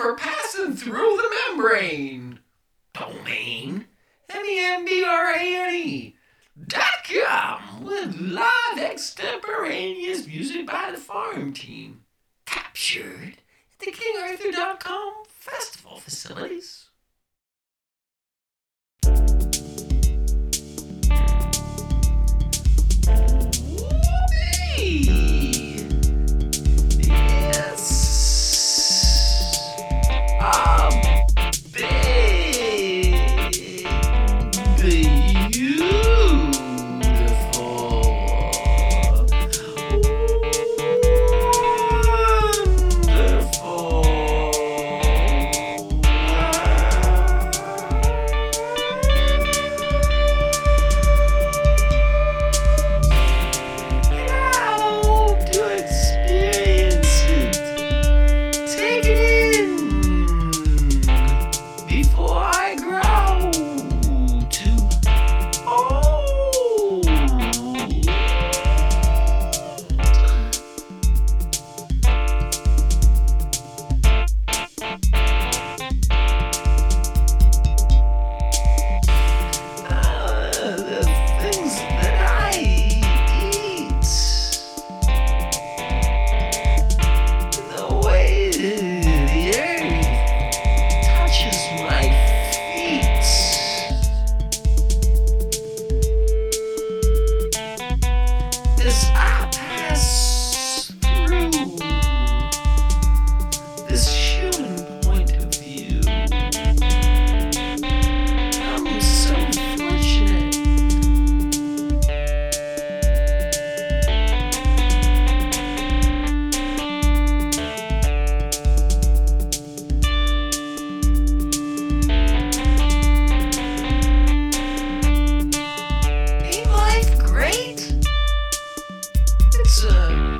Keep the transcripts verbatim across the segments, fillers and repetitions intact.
for passing through the membrane. Domain, M E M B R A N E, dot com, with live extemporaneous music by the farm team. Captured at the king arthur dot com festival facilities. It's a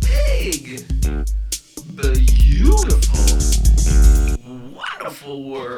big, beautiful, wonderful world.